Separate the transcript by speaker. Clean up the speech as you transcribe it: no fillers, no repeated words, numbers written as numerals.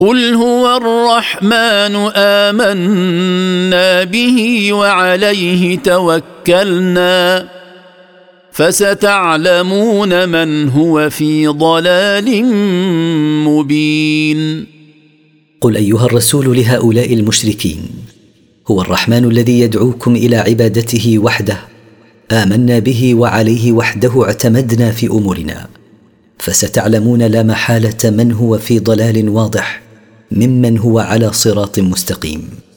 Speaker 1: قل هو الرحمن آمنا به وعليه توكلنا فستعلمون من هو في ضلال مبين.
Speaker 2: قل أيها الرسول لهؤلاء المشركين: هو الرحمن الذي يدعوكم إلى عبادته وحده، آمنا به وعليه وحده اعتمدنا في أمورنا، فستعلمون لا محالة من هو في ضلال واضح ممن هو على صراط مستقيم.